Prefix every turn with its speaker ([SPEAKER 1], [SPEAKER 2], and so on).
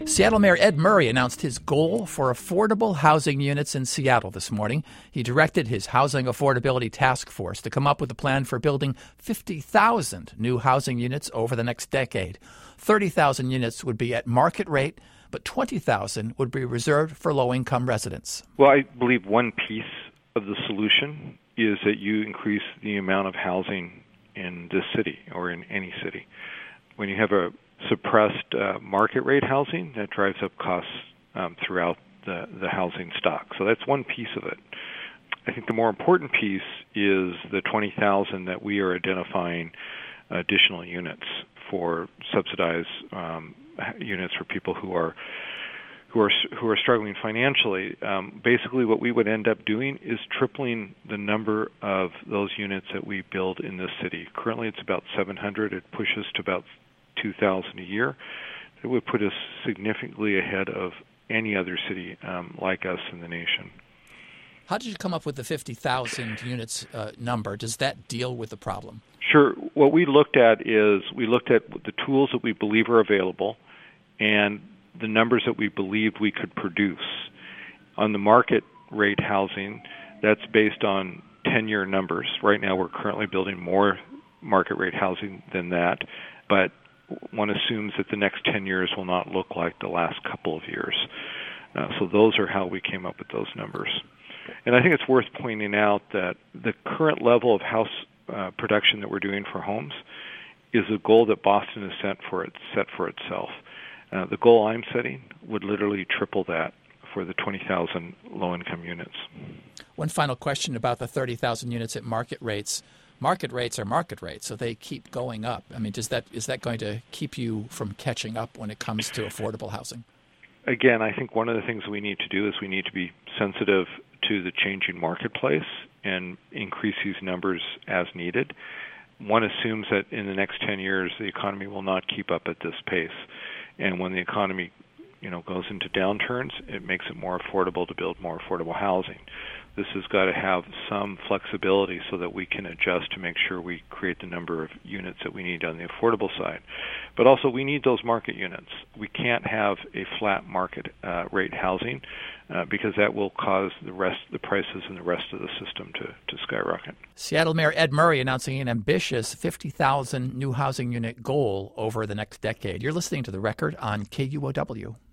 [SPEAKER 1] Seattle Mayor Ed Murray announced his goal for affordable housing units in Seattle this morning. He directed his Housing Affordability Task Force to come up with a plan for building 50,000 new housing units over the next decade. 30,000 units would be at market rate, but 20,000 would be reserved for low-income residents.
[SPEAKER 2] Well, I believe one piece of the solution is that you increase the amount of housing in this city or in any city. When you have a suppressed market rate housing, that drives up costs throughout the housing stock. So that's one piece of it. I think the more important piece is the 20,000 that we are identifying additional units for subsidized units for people who are struggling financially. Basically, what we would end up doing is tripling the number of those units that we build in this city. Currently, it's about 700. It pushes to about 2,000 a year. It would put us significantly ahead of any other city like us in the nation.
[SPEAKER 1] How did you come up with the 50,000 units number? Does that deal with the problem?
[SPEAKER 2] Sure. What we looked at is we looked at the tools that we believe are available and the numbers that we believed we could produce. On the market rate housing, that's based on 10-year numbers. Right now we're currently building more market rate housing than that, but one assumes that the next 10 years will not look like the last couple of years. So those are how we came up with those numbers. And I think it's worth pointing out that the current level of house production that we're doing for homes is a goal that Boston has set for itself. The goal I'm setting would literally triple that for the 20,000 low-income units.
[SPEAKER 1] One final question about the 30,000 units at market rates. Market rates are market rates, so they keep going up. I mean, is that going to keep you from catching up when it comes to affordable housing?
[SPEAKER 2] Again, I think one of the things we need to do is we need to be sensitive to the changing marketplace and increase these numbers as needed. One assumes that in the next 10 years, the economy will not keep up at this pace. And when the economy, goes into downturns, it makes it more affordable to build more affordable housing. This has got to have some flexibility so that we can adjust to make sure we create the number of units that we need on the affordable side. But also, we need those market units. We can't have a flat market rate housing because that will cause the prices in the rest of the system to skyrocket.
[SPEAKER 1] Seattle Mayor Ed Murray announcing an ambitious 50,000 new housing unit goal over the next decade. You're listening to The Record on KUOW.